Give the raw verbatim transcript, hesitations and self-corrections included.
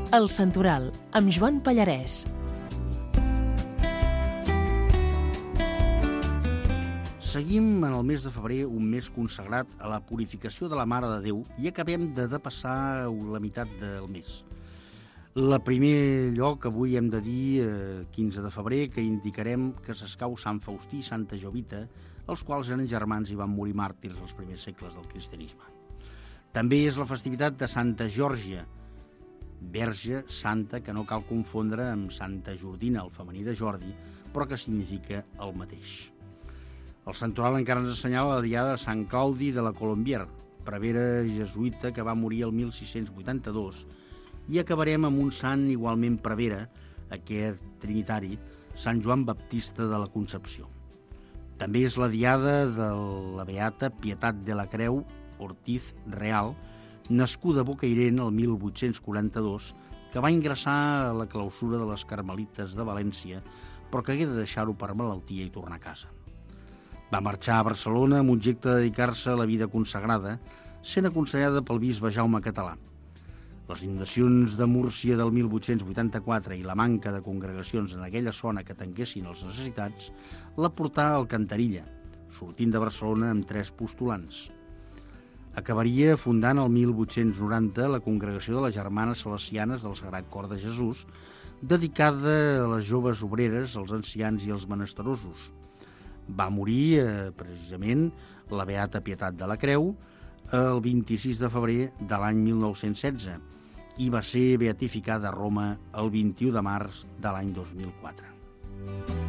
El Santoral, amb Joan Pallarès. Seguim en el mes de febrer, un mes consagrat a la purificació de la Mare de Déu, i acabem de depassar la meitat del mes. El primer lloc, avui hem de dir, eh, quinze de febrer, que indicarem que s'escau Sant Faustí i Santa Jovita, els quals eren germans i van morir màrtirs als primers segles del cristianisme. També és la festivitat de Santa Geòrgia, verge santa, que no cal confondre amb Santa Jordina, el femení de Jordi, però que significa el mateix. El santoral encara ens assenyala la diada de Sant Claudi de la Colombière, prevere jesuïta que va morir el mil sis-cents vuitanta-dos, i acabarem amb un sant igualment prevere, aquest trinitari, Sant Joan Baptista de la Concepció. També és la diada de la beata Pietat de la Creu Ortiz Real, nascuda a Bocairent el mil vuit-cents quaranta-dos, que va ingressar a la clausura de les Carmelites de València, però que hagué de deixar-ho per malaltia i tornar a casa. Va marxar a Barcelona amb objecte de dedicar-se a la vida consagrada, sent aconsellada pel bisbe Jaume Català. Les inundacions de Múrcia del mil vuit-cents vuitanta-quatre i la manca de congregacions en aquella zona que tanquessin les necessitats la portà a Alcantarilla, sortint de Barcelona amb tres postulants. Acabaria fundant el mil vuit-cents noranta la Congregació de les Germanes Salesianes del Sagrat Cor de Jesús, dedicada a les joves obreres, als ancians i als menesterosos. Va morir, eh, precisament, la beata Pietat de la Creu el vint-i-sis de febrer de l'any mil nou-cents setze i va ser beatificada a Roma el vint-i-u de març de l'any dos mil quatre.